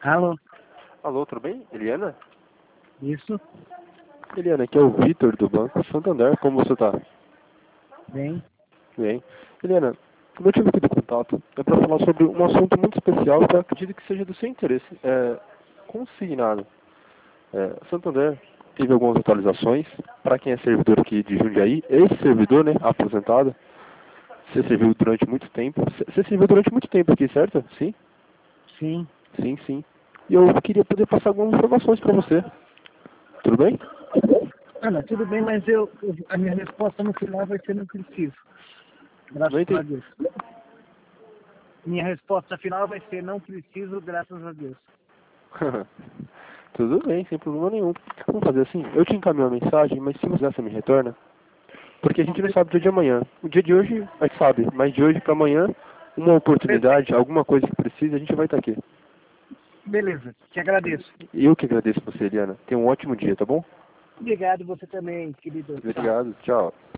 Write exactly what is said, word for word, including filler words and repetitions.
Alô? Alô, tudo bem? Eliana? Isso? Eliana, aqui é o Vitor do Banco Santander. Como você tá? Bem? Bem. Eliana, o motivo aqui do contato é para falar sobre um assunto muito especial que eu acredito que seja do seu interesse. É consignado. É, Santander teve algumas atualizações. Para quem é servidor aqui de Jundiaí, esse servidor, né, aposentado, você serviu durante muito tempo. Você serviu durante muito tempo aqui, certo? Sim? Sim. Sim, sim. E eu queria poder passar algumas informações para você. Tudo bem? Ana, tudo bem, mas eu, eu- a minha resposta no final vai ser não preciso. Não Graças a entendi. Deus. Minha resposta final vai ser não preciso, graças a Deus. Tudo bem, sem problema nenhum. Vamos fazer assim, eu te encaminho a mensagem, mas se você me retorna, porque a gente não sabe o dia de amanhã. O dia de hoje, a gente sabe, mas de hoje para amanhã, uma oportunidade, alguma coisa que precise, a gente vai estar aqui. Beleza, te agradeço. E eu que agradeço você, Eliana. Tenha um ótimo dia, tá bom? Obrigado você também, querido. Tchau. Obrigado, tchau.